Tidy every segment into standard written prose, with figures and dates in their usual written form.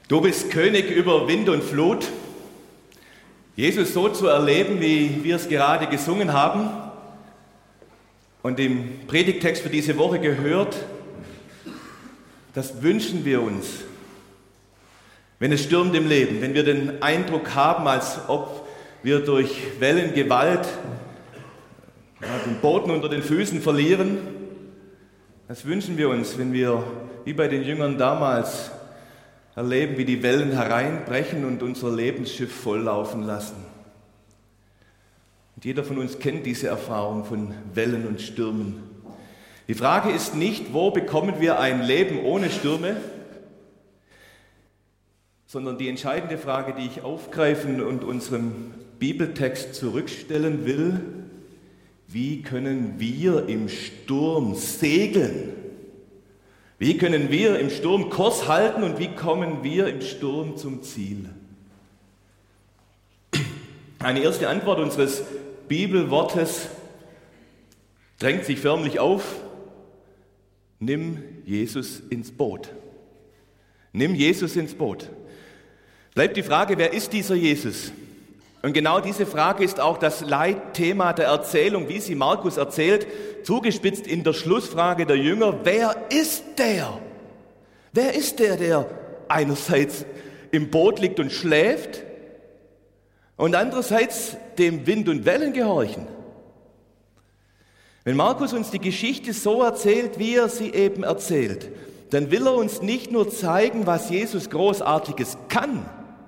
Du bist König über Wind und Flut. Jesus so zu erleben, wie wir es gerade gesungen haben und im Predigttext für diese Woche gehört, das wünschen wir uns. Wenn es stürmt im Leben, wenn wir den Eindruck haben, als ob wir durch Wellengewalt den Boden unter den Füßen verlieren, das wünschen wir uns, wenn wir, wie bei den Jüngern damals, erleben, wie die Wellen hereinbrechen und unser Lebensschiff volllaufen lassen. Und jeder von uns kennt diese Erfahrung von Wellen und Stürmen. Die Frage ist nicht, wo bekommen wir ein Leben ohne Stürme, sondern die entscheidende Frage, die ich aufgreifen und unserem Bibeltext zurückstellen will: Wie können wir im Sturm segeln? Wie können wir im Sturm Kurs halten und wie kommen wir im Sturm zum Ziel? Eine erste Antwort unseres Bibelwortes drängt sich förmlich auf: Nimm Jesus ins Boot. Nimm Jesus ins Boot. Bleibt die Frage, wer ist dieser Jesus? Und genau diese Frage ist auch das Leitthema der Erzählung, wie sie Markus erzählt, zugespitzt in der Schlussfrage der Jünger: Wer ist der? Wer ist der, der einerseits im Boot liegt und schläft und andererseits dem Wind und Wellen gehorchen? Wenn Markus uns die Geschichte so erzählt, wie er sie eben erzählt, dann will er uns nicht nur zeigen, was Jesus Großartiges kann,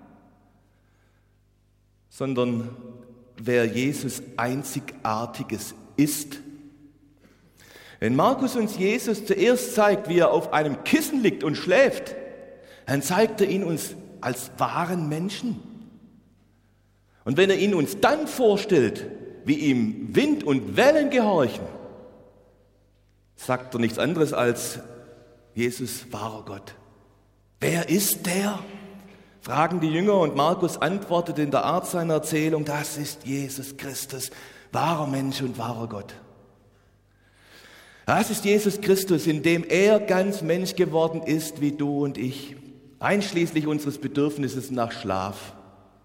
sondern wer Jesus Einzigartiges ist. Wenn Markus uns Jesus zuerst zeigt, wie er auf einem Kissen liegt und schläft, dann zeigt er ihn uns als wahren Menschen. Und wenn er ihn uns dann vorstellt, wie ihm Wind und Wellen gehorchen, sagt er nichts anderes als: Jesus, wahrer Gott. Wer ist der? Fragen die Jünger, und Markus antwortet in der Art seiner Erzählung: Das ist Jesus Christus, wahrer Mensch und wahrer Gott. Das ist Jesus Christus, in dem er ganz Mensch geworden ist wie du und ich, einschließlich unseres Bedürfnisses nach Schlaf.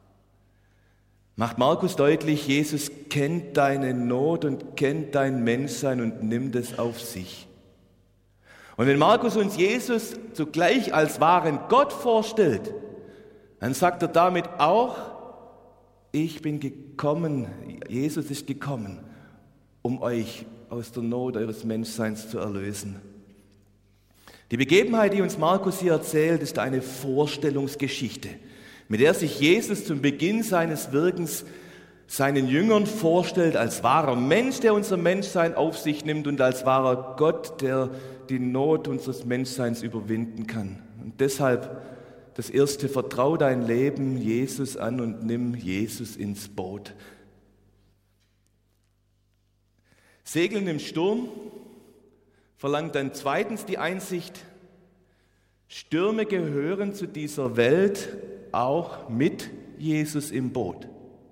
Macht Markus deutlich, Jesus kennt deine Not und kennt dein Menschsein und nimmt es auf sich. Und wenn Markus uns Jesus zugleich als wahren Gott vorstellt, dann sagt er damit auch: Ich bin gekommen, Jesus ist gekommen, um euch aus der Not eures Menschseins zu erlösen. Die Begebenheit, die uns Markus hier erzählt, ist eine Vorstellungsgeschichte, mit der sich Jesus zum Beginn seines Wirkens seinen Jüngern vorstellt als wahrer Mensch, der unser Menschsein auf sich nimmt, und als wahrer Gott, der die Not unseres Menschseins überwinden kann. Und deshalb das erste: Vertrau dein Leben Jesus an und nimm Jesus ins Boot. Segeln im Sturm verlangt dann zweitens die Einsicht: Stürme gehören zu dieser Welt auch mit Jesus im Boot.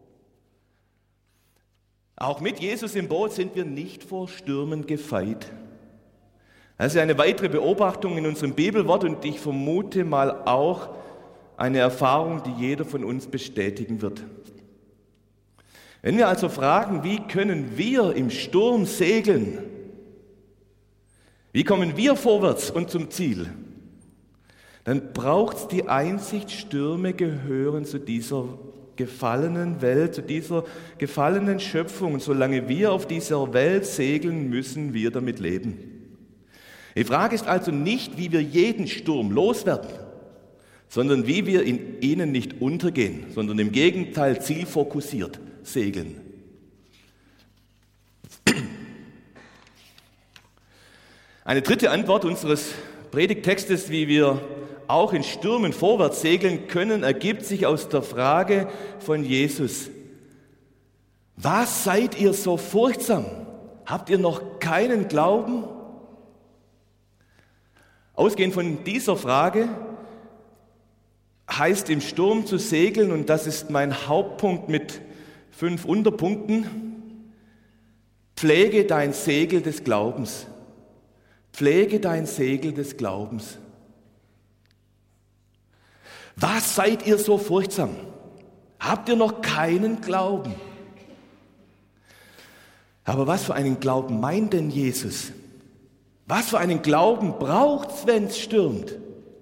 Auch mit Jesus im Boot sind wir nicht vor Stürmen gefeit. Das ist eine weitere Beobachtung in unserem Bibelwort und ich vermute mal auch eine Erfahrung, die jeder von uns bestätigen wird. Wenn wir also fragen, wie können wir im Sturm segeln? Wie kommen wir vorwärts und zum Ziel? Dann braucht es die Einsicht, Stürme gehören zu dieser gefallenen Welt, zu dieser gefallenen Schöpfung. Und solange wir auf dieser Welt segeln, müssen wir damit leben. Die Frage ist also nicht, wie wir jeden Sturm loswerden, sondern wie wir in ihnen nicht untergehen, sondern im Gegenteil zielfokussiert segeln. Eine dritte Antwort unseres Predigttextes, wie wir auch in Stürmen vorwärts segeln können, ergibt sich aus der Frage von Jesus: Was seid ihr so furchtsam? Habt ihr noch keinen Glauben? Ausgehend von dieser Frage heißt im Sturm zu segeln, und das ist mein Hauptpunkt mit 5 Unterpunkten: Pflege dein Segel des Glaubens. Pflege dein Segel des Glaubens. Was seid ihr so furchtsam? Habt ihr noch keinen Glauben? Aber was für einen Glauben meint denn Jesus? Was für einen Glauben braucht es, wenn es stürmt?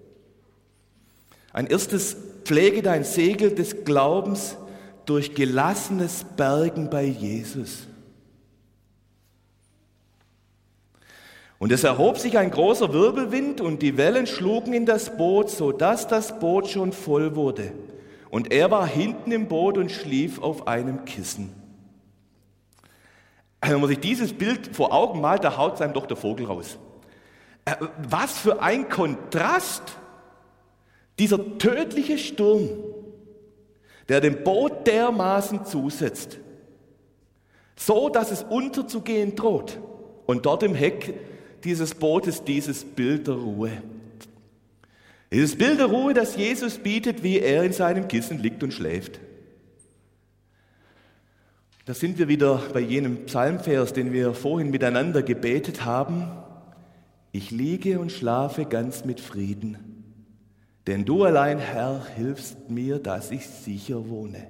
Ein erstes: Pflege dein Segel des Glaubens durch gelassenes Bergen bei Jesus. Und es erhob sich ein großer Wirbelwind und die Wellen schlugen in das Boot, sodass das Boot schon voll wurde. Und er war hinten im Boot und schlief auf einem Kissen. Wenn man sich dieses Bild vor Augen malt, da haut es einem doch der Vogel raus. Was für ein Kontrast! Dieser tödliche Sturm, der dem Boot dermaßen zusetzt, so dass es unterzugehen droht. Und dort im Heck dieses Bootes dieses Bild der Ruhe. Dieses Bild der Ruhe, das Jesus bietet, wie er in seinem Kissen liegt und schläft. Da sind wir wieder bei jenem Psalmvers, den wir vorhin miteinander gebetet haben. Ich liege und schlafe ganz mit Frieden, denn du allein, Herr, hilfst mir, dass ich sicher wohne.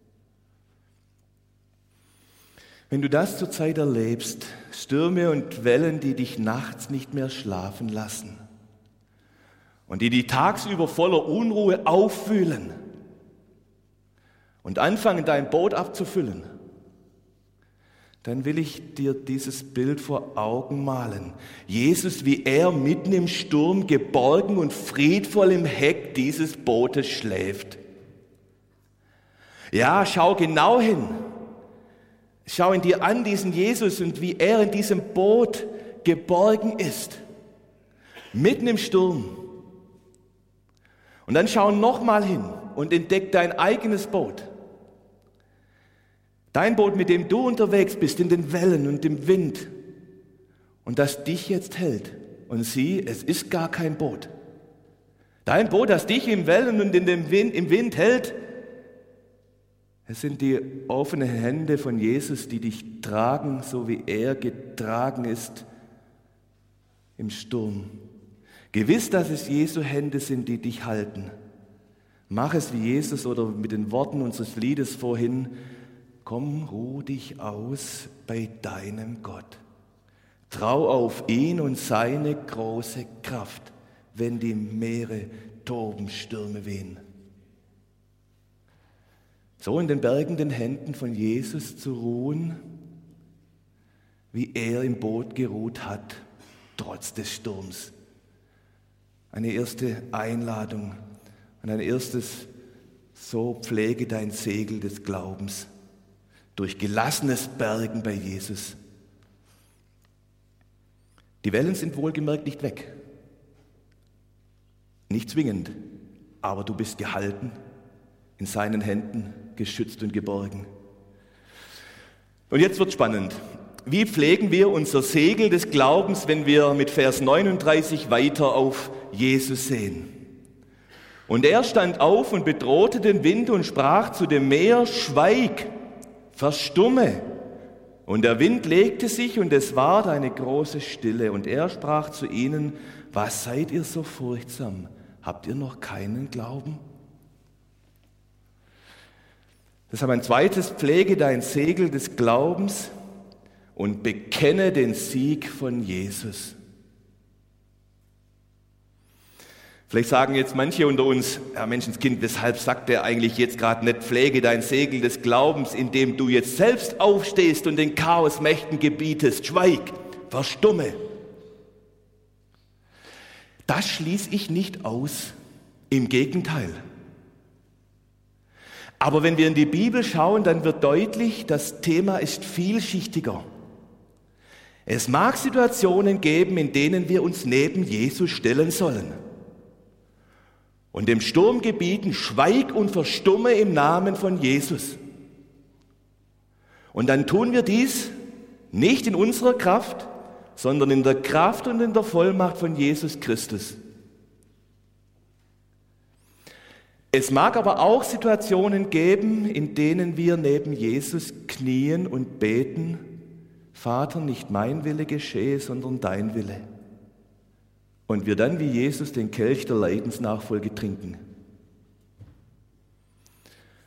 Wenn du das zurzeit erlebst, Stürme und Wellen, die dich nachts nicht mehr schlafen lassen und die tagsüber voller Unruhe aufwühlen und anfangen, dein Boot abzufüllen, dann will ich dir dieses Bild vor Augen malen. Jesus, wie er mitten im Sturm geborgen und friedvoll im Heck dieses Bootes schläft. Ja, schau genau hin. Schau ihn dir an, diesen Jesus, und wie er in diesem Boot geborgen ist. Mitten im Sturm. Und dann schau nochmal hin und entdeck dein eigenes Boot. Dein Boot, mit dem du unterwegs bist, in den Wellen und im Wind. Und das dich jetzt hält. Und sieh, es ist gar kein Boot. Dein Boot, das dich im Wellen und im Wind hält, es sind die offenen Hände von Jesus, die dich tragen, so wie er getragen ist im Sturm. Gewiss, dass es Jesu Hände sind, die dich halten. Mach es wie Jesus oder mit den Worten unseres Liedes vorhin: Komm, ruh dich aus bei deinem Gott. Trau auf ihn und seine große Kraft, wenn die Meere toben, Stürme wehen. So in den bergenden Händen von Jesus zu ruhen, wie er im Boot geruht hat, trotz des Sturms. Eine erste Einladung und ein erstes: So pflege dein Segel des Glaubens durch gelassenes Bergen bei Jesus. Die Wellen sind wohlgemerkt nicht weg. Nicht zwingend, aber du bist gehalten, in seinen Händen geschützt und geborgen. Und jetzt wird spannend. Wie pflegen wir unser Segel des Glaubens, wenn wir mit Vers 39 weiter auf Jesus sehen? Und er stand auf und bedrohte den Wind und sprach zu dem Meer: Schweig, verstumme. Und der Wind legte sich und es ward eine große Stille. Und er sprach zu ihnen: Was seid ihr so furchtsam? Habt ihr noch keinen Glauben? Deshalb ein zweites: Pflege dein Segel des Glaubens und bekenne den Sieg von Jesus. Vielleicht sagen jetzt manche unter uns: Ja, Menschenskind, weshalb sagt er eigentlich jetzt gerade nicht, pflege dein Segel des Glaubens, indem du jetzt selbst aufstehst und den Chaosmächten gebietest? Schweig, verstumme. Das schließe ich nicht aus. Im Gegenteil. Aber wenn wir in die Bibel schauen, dann wird deutlich, das Thema ist vielschichtiger. Es mag Situationen geben, in denen wir uns neben Jesus stellen sollen und dem Sturm gebieten: Schweig und verstumme im Namen von Jesus. Und dann tun wir dies nicht in unserer Kraft, sondern in der Kraft und in der Vollmacht von Jesus Christus. Es mag aber auch Situationen geben, in denen wir neben Jesus knien und beten: Vater, nicht mein Wille geschehe, sondern dein Wille. Und wir dann wie Jesus den Kelch der Leidensnachfolge trinken.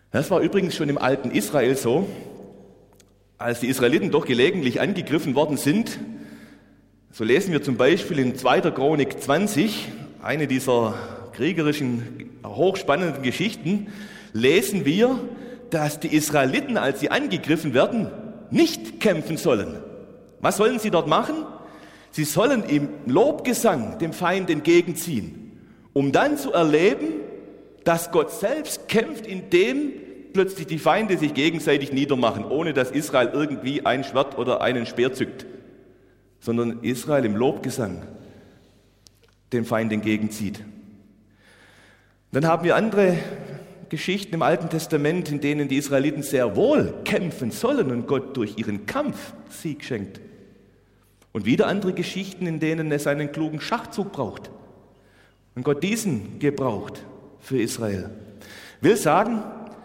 Das war übrigens schon im alten Israel so, als die Israeliten doch gelegentlich angegriffen worden sind. So lesen wir zum Beispiel in 2. Chronik 20, eine dieser kriegerischen, hochspannenden Geschichten, lesen wir, dass die Israeliten, als sie angegriffen werden, nicht kämpfen sollen. Was sollen sie dort machen? Sie sollen im Lobgesang dem Feind entgegenziehen, um dann zu erleben, dass Gott selbst kämpft, indem plötzlich die Feinde sich gegenseitig niedermachen, ohne dass Israel irgendwie ein Schwert oder einen Speer zückt, sondern Israel im Lobgesang dem Feind entgegenzieht. Dann haben wir andere Geschichten im Alten Testament, in denen die Israeliten sehr wohl kämpfen sollen und Gott durch ihren Kampf Sieg schenkt. Und wieder andere Geschichten, in denen es einen klugen Schachzug braucht und Gott diesen gebraucht für Israel. Will sagen,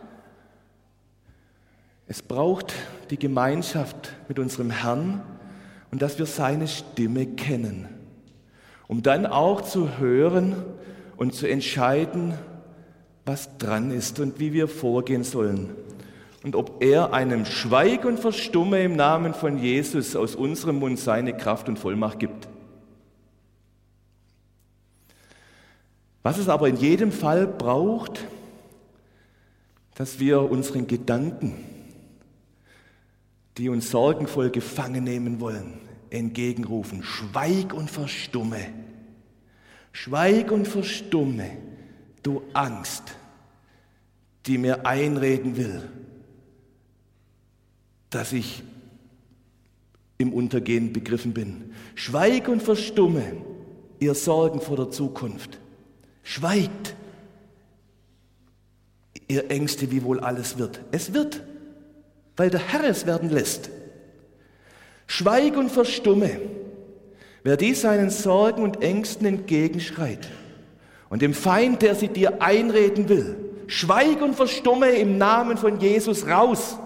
es braucht die Gemeinschaft mit unserem Herrn und dass wir seine Stimme kennen, um dann auch zu hören und zu entscheiden, was dran ist und wie wir vorgehen sollen. Und ob er einem Schweig und Verstumme im Namen von Jesus aus unserem Mund seine Kraft und Vollmacht gibt. Was es aber in jedem Fall braucht, dass wir unseren Gedanken, die uns sorgenvoll gefangen nehmen wollen, entgegenrufen: Schweig und verstumme. Schweig und verstumme, du Angst, die mir einreden will, dass ich im Untergehen begriffen bin. Schweig und verstumme, ihr Sorgen vor der Zukunft. Schweigt, ihr Ängste, wie wohl alles wird. Es wird, weil der Herr es werden lässt. Schweig und verstumme, wer dies seinen Sorgen und Ängsten entgegenschreit und dem Feind, der sie dir einreden will. Schweig und verstumme im Namen von Jesus raus.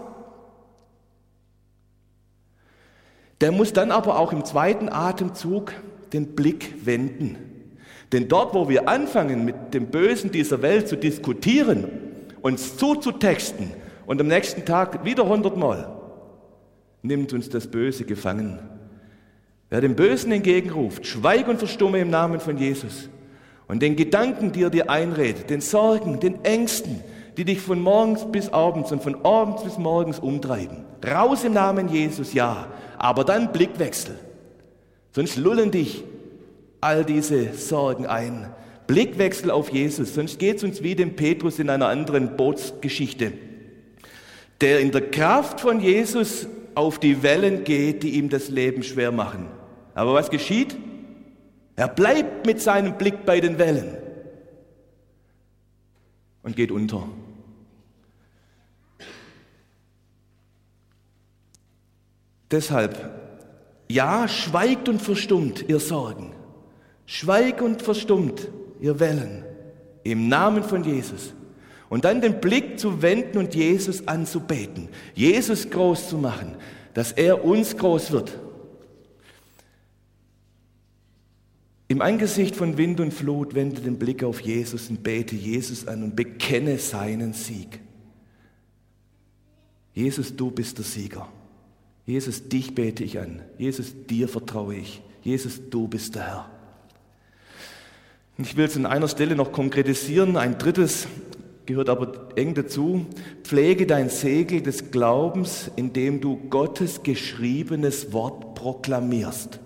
Der muss dann aber auch im zweiten Atemzug den Blick wenden. Denn dort, wo wir anfangen, mit dem Bösen dieser Welt zu diskutieren, uns zuzutexten und am nächsten Tag wieder 100-mal, nimmt uns das Böse gefangen. Wer dem Bösen entgegenruft, schweig und verstumme im Namen von Jesus. Und den Gedanken, die er dir einredet, den Sorgen, den Ängsten, die dich von morgens bis abends und von abends bis morgens umtreiben. Raus im Namen Jesus, ja, aber dann Blickwechsel. Sonst lullen dich all diese Sorgen ein. Blickwechsel auf Jesus, sonst geht es uns wie dem Petrus in einer anderen Bootsgeschichte, der in der Kraft von Jesus auf die Wellen geht, die ihm das Leben schwer machen. Aber was geschieht? Er bleibt mit seinem Blick bei den Wellen und geht unter. Deshalb, ja, schweigt und verstummt, ihr Sorgen. Schweigt und verstummt, ihr Wellen, im Namen von Jesus. Und dann den Blick zu wenden und Jesus anzubeten, Jesus groß zu machen, dass er uns groß wird. Im Angesicht von Wind und Flut wende den Blick auf Jesus und bete Jesus an und bekenne seinen Sieg. Jesus, du bist der Sieger. Jesus, dich bete ich an. Jesus, dir vertraue ich. Jesus, du bist der Herr. Ich will es an einer Stelle noch konkretisieren. Ein drittes gehört aber eng dazu. Pflege dein Segel des Glaubens, indem du Gottes geschriebenes Wort proklamierst.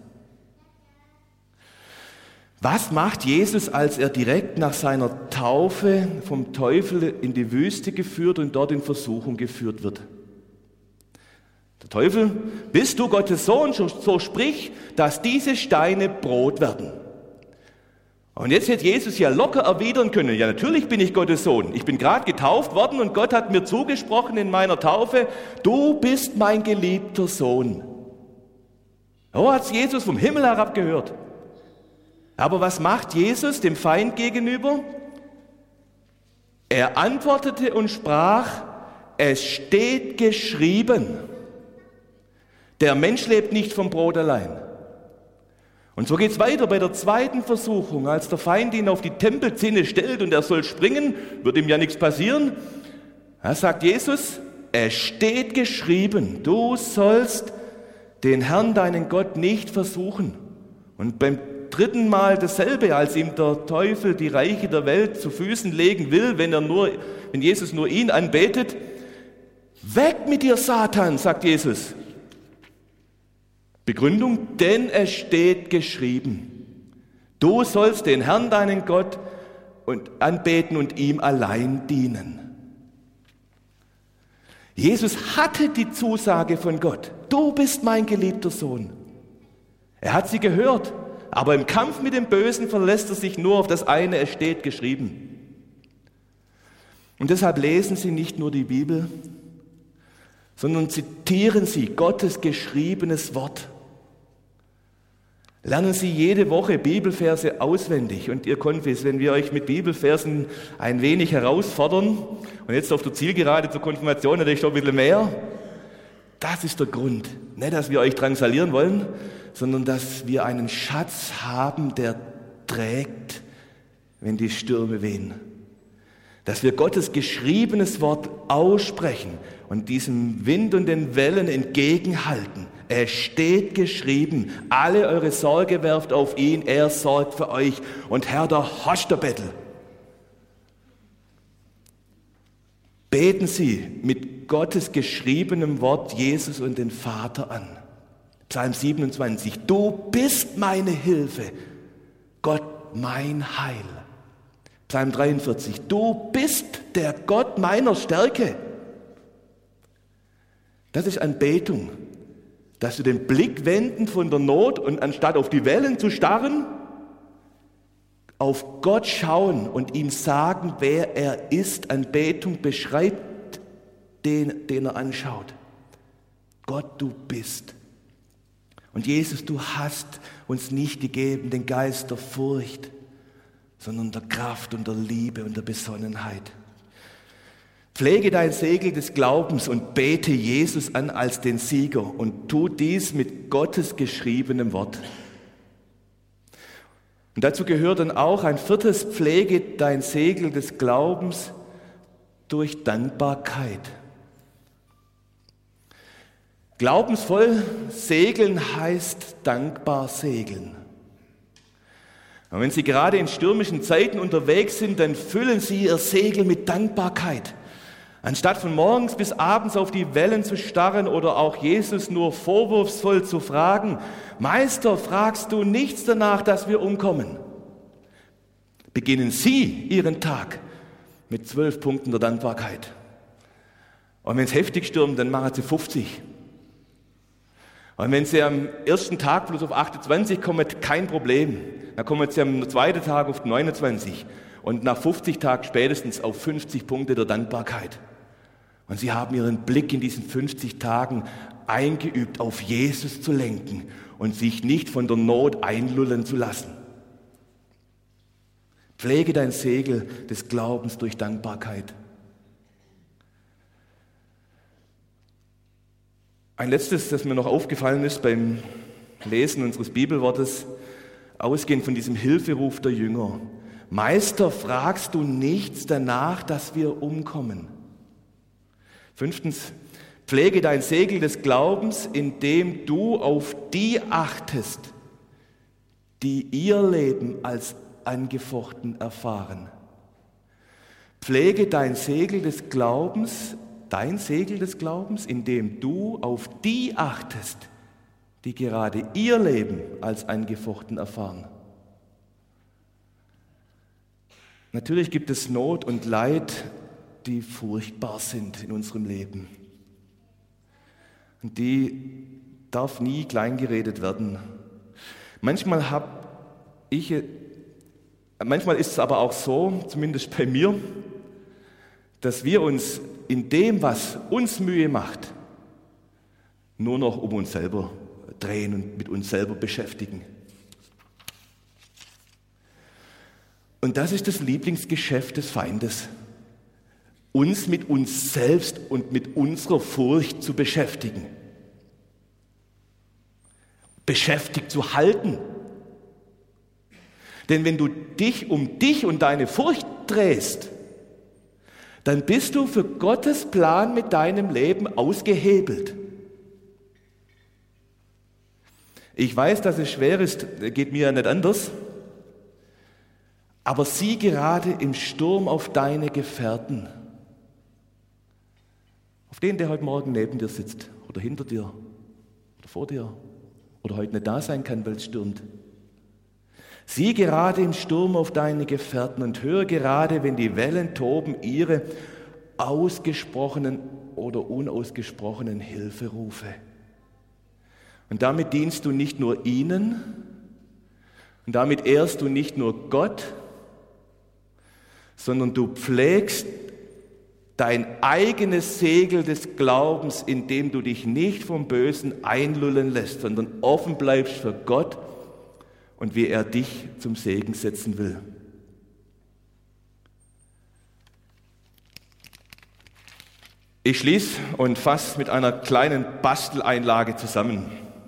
Was macht Jesus, als er direkt nach seiner Taufe vom Teufel in die Wüste geführt und dort in Versuchung geführt wird? Der Teufel: Bist du Gottes Sohn, so sprich, dass diese Steine Brot werden. Und jetzt hätte Jesus ja locker erwidern können: Ja, natürlich bin ich Gottes Sohn. Ich bin gerade getauft worden und Gott hat mir zugesprochen in meiner Taufe: Du bist mein geliebter Sohn. So hat es Jesus vom Himmel herab gehört. Aber was macht Jesus dem Feind gegenüber? Er antwortete und sprach: Es steht geschrieben, der Mensch lebt nicht vom Brot allein. Und so geht es weiter bei der zweiten Versuchung, als der Feind ihn auf die Tempelzinne stellt und er soll springen, wird ihm ja nichts passieren. Da sagt Jesus, es steht geschrieben, du sollst den Herrn, deinen Gott, nicht versuchen. Und beim dritten Mal dasselbe, als ihm der Teufel die Reiche der Welt zu Füßen legen will, wenn Jesus nur ihn anbetet. Weg mit dir, Satan, sagt Jesus. Begründung, denn es steht geschrieben. Du sollst den Herrn, deinen Gott, anbeten und ihm allein dienen. Jesus hatte die Zusage von Gott. Du bist mein geliebter Sohn. Er hat sie gehört, aber im Kampf mit dem Bösen verlässt er sich nur auf das eine, es steht geschrieben. Und deshalb lesen Sie nicht nur die Bibel, sondern zitieren Sie Gottes geschriebenes Wort. Lernen Sie jede Woche Bibelverse auswendig. Und ihr Konfis, wenn wir euch mit Bibelversen ein wenig herausfordern, und jetzt auf der Zielgerade zur Konfirmation natürlich schon ein bisschen mehr, das ist der Grund. Nicht, dass wir euch drangsalieren wollen, sondern dass wir einen Schatz haben, der trägt, wenn die Stürme wehen. Dass wir Gottes geschriebenes Wort aussprechen und diesem Wind und den Wellen entgegenhalten. Es steht geschrieben, alle eure Sorge werft auf ihn, er sorgt für euch. Und Herr, der Hosterbettel. Beten Sie mit Gottes geschriebenem Wort Jesus und den Vater an. Psalm 27, du bist meine Hilfe, Gott mein Heil. Psalm 43, du bist der Gott meiner Stärke. Das ist Anbetung, dass wir den Blick wenden von der Not und anstatt auf die Wellen zu starren, auf Gott schauen und ihm sagen, wer er ist. Anbetung beschreibt den er anschaut. Gott, du bist. Und Jesus, du hast uns nicht gegeben den Geist der Furcht, sondern der Kraft und der Liebe und der Besonnenheit. Pflege dein Segel des Glaubens und bete Jesus an als den Sieger und tu dies mit Gottes geschriebenem Wort. Und dazu gehört dann auch ein viertes, pflege dein Segel des Glaubens durch Dankbarkeit. Glaubensvoll segeln heißt dankbar segeln. Und wenn Sie gerade in stürmischen Zeiten unterwegs sind, dann füllen Sie Ihr Segel mit Dankbarkeit. Anstatt von morgens bis abends auf die Wellen zu starren oder auch Jesus nur vorwurfsvoll zu fragen, Meister, fragst du nichts danach, dass wir umkommen? Beginnen Sie Ihren Tag mit 12 Punkten der Dankbarkeit. Und wenn es heftig stürmt, dann machen Sie 50. Und wenn Sie am ersten Tag bloß auf 28 kommen, kein Problem. Dann kommen Sie am zweiten Tag auf 29 und nach 50 Tagen spätestens auf 50 Punkte der Dankbarkeit. Und Sie haben Ihren Blick in diesen 50 Tagen eingeübt, auf Jesus zu lenken und sich nicht von der Not einlullen zu lassen. Pflege dein Segel des Glaubens durch Dankbarkeit. Ein letztes, das mir noch aufgefallen ist beim Lesen unseres Bibelwortes, ausgehend von diesem Hilferuf der Jünger. Meister, fragst du nichts danach, dass wir umkommen? 5. Pflege dein Segel des Glaubens, indem du auf die achtest, die ihr Leben als angefochten erfahren. Pflege dein Segel des Glaubens, indem du auf die achtest, die gerade ihr Leben als angefochten erfahren. Natürlich gibt es Not und Leid, die furchtbar sind in unserem Leben. Und die darf nie kleingeredet werden. Manchmal ist es aber auch so, zumindest bei mir, dass wir uns in dem, was uns Mühe macht, nur noch um uns selber drehen und mit uns selber beschäftigen. Und das ist das Lieblingsgeschäft des Feindes, uns mit uns selbst und mit unserer Furcht zu beschäftigen. Beschäftigt zu halten. Denn wenn du dich um dich und deine Furcht drehst, dann bist du für Gottes Plan mit deinem Leben ausgehebelt. Ich weiß, dass es schwer ist, geht mir ja nicht anders, aber sieh gerade im Sturm auf deine Gefährten, auf den, der heute Morgen neben dir sitzt oder hinter dir oder vor dir oder heute nicht da sein kann, weil es stürmt. Sieh gerade im Sturm auf deine Gefährten und höre gerade, wenn die Wellen toben, ihre ausgesprochenen oder unausgesprochenen Hilferufe. Und damit dienst du nicht nur ihnen und damit ehrst du nicht nur Gott, sondern du pflegst dein eigenes Segel des Glaubens, indem du dich nicht vom Bösen einlullen lässt, sondern offen bleibst für Gott und wie er dich zum Segen setzen will. Ich schließe und fasse mit einer kleinen Basteleinlage zusammen.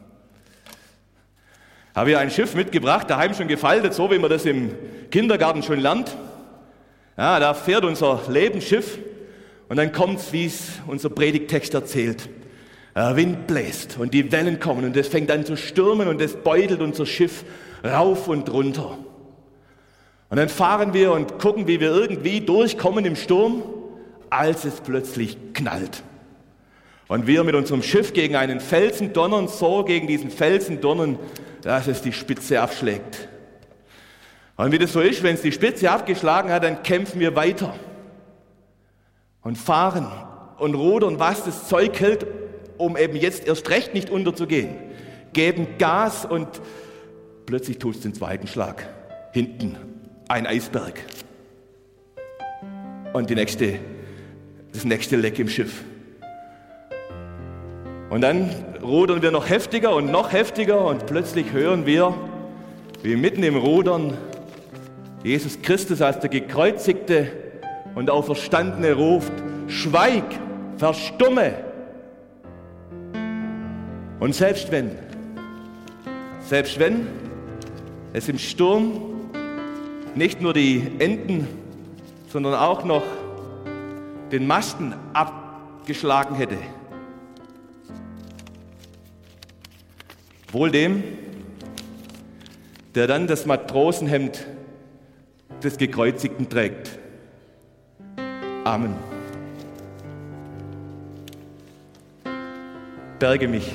Habe hier ein Schiff mitgebracht, daheim schon gefaltet, so wie man das im Kindergarten schon lernt. Ja, da fährt unser Lebensschiff und dann kommt's, wie es unser Predigttext erzählt. Der Wind bläst und die Wellen kommen und es fängt an zu stürmen und es beutelt unser Schiff rauf und runter. Und dann fahren wir und gucken, wie wir irgendwie durchkommen im Sturm, als es plötzlich knallt. Und wir mit unserem Schiff gegen einen Felsen donnern, so gegen diesen Felsen donnern, dass es die Spitze abschlägt. Und wie das so ist, wenn es die Spitze abgeschlagen hat, dann kämpfen wir weiter und fahren und rudern, was das Zeug hält, um eben jetzt erst recht nicht unterzugehen. Geben Gas und plötzlich tut es den zweiten Schlag. Hinten ein Eisberg. Und das nächste Leck im Schiff. Und dann rudern wir noch heftiger und plötzlich hören wir, wie mitten im Rudern Jesus Christus als der Gekreuzigte und Auferstandene ruft: Schweig, verstumme. Und selbst wenn es im Sturm nicht nur die Enden, sondern auch noch den Masten abgeschlagen hätte, wohl dem, der dann das Matrosenhemd des Gekreuzigten trägt. Amen. Berge mich.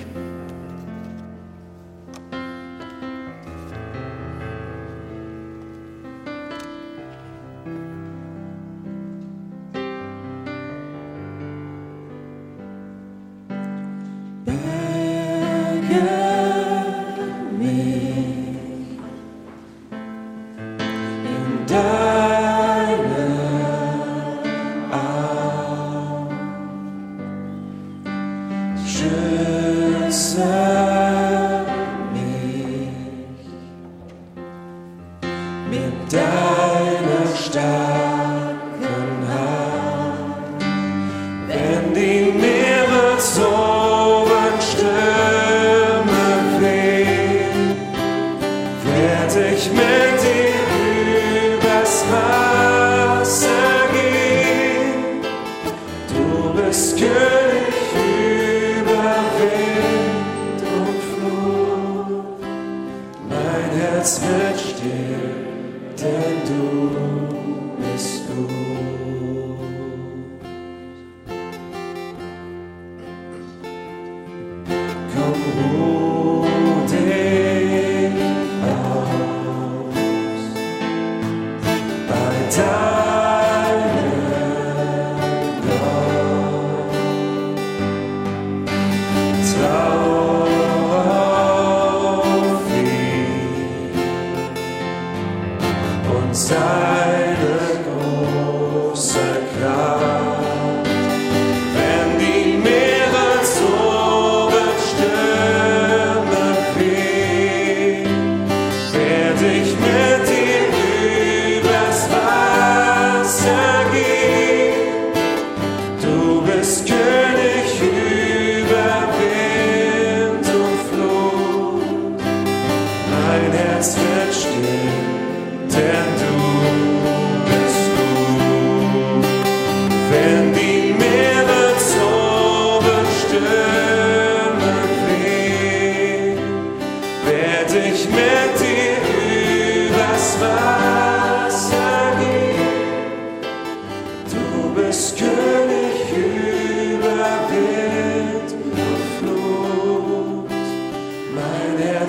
Wenn die Meere so bestürmen,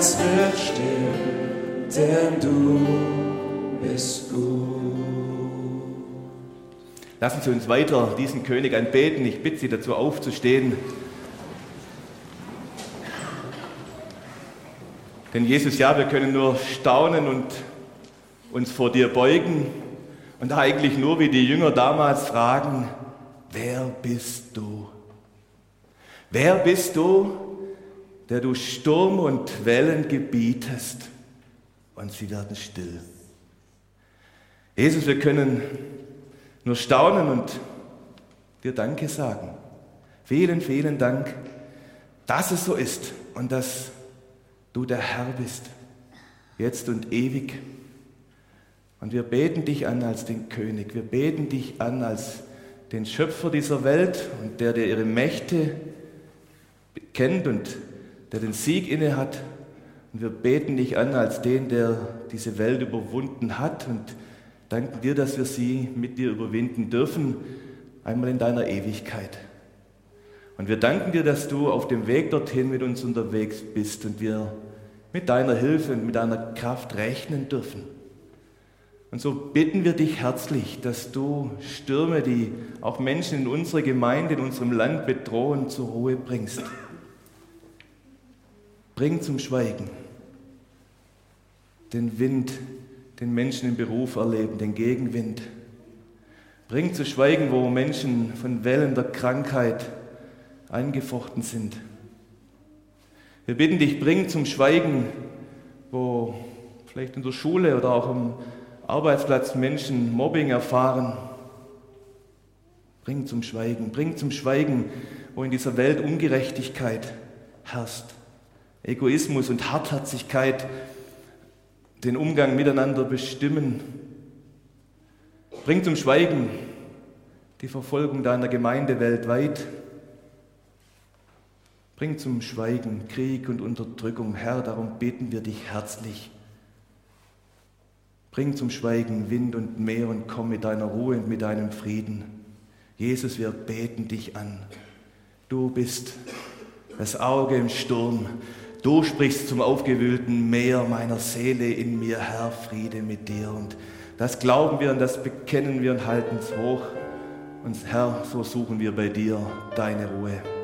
Herz wird still, denn du bist gut. Lassen Sie uns weiter diesen König anbeten. Ich bitte Sie dazu aufzustehen. Denn Jesus, ja, wir können nur staunen und uns vor dir beugen und eigentlich nur wie die Jünger damals fragen, wer bist du? Wer bist du, der du Sturm und Wellen gebietest und sie werden still? Jesus, wir können nur staunen und dir Danke sagen. Vielen, vielen Dank, dass es so ist und dass du der Herr bist, jetzt und ewig. Und wir beten dich an als den König. Wir beten dich an als den Schöpfer dieser Welt und der ihre Mächte kennt und der den Sieg inne hat. Und wir beten dich an als den, der diese Welt überwunden hat und danken dir, dass wir sie mit dir überwinden dürfen, einmal in deiner Ewigkeit. Und wir danken dir, dass du auf dem Weg dorthin mit uns unterwegs bist und wir mit deiner Hilfe und mit deiner Kraft rechnen dürfen. Und so bitten wir dich herzlich, dass du Stürme, die auch Menschen in unserer Gemeinde, in unserem Land bedrohen, zur Ruhe bringst. Bring zum Schweigen den Wind, den Menschen im Beruf erleben, den Gegenwind. Bring zu Schweigen, wo Menschen von Wellen der Krankheit eingefochten sind. Wir bitten dich, bring zum Schweigen, wo vielleicht in der Schule oder auch am Arbeitsplatz Menschen Mobbing erfahren. Bring zum Schweigen, wo in dieser Welt Ungerechtigkeit herrscht, Egoismus und Hartherzigkeit den Umgang miteinander bestimmen. Bring zum Schweigen die Verfolgung deiner Gemeinde weltweit. Bring zum Schweigen Krieg und Unterdrückung. Herr, darum beten wir dich herzlich. Bring zum Schweigen Wind und Meer und komm mit deiner Ruhe und mit deinem Frieden. Jesus, wir beten dich an. Du bist das Auge im Sturm. Du sprichst zum aufgewühlten Meer meiner Seele in mir, Herr, Friede mit dir. Und das glauben wir und das bekennen wir und halten es hoch. Und Herr, so suchen wir bei dir deine Ruhe.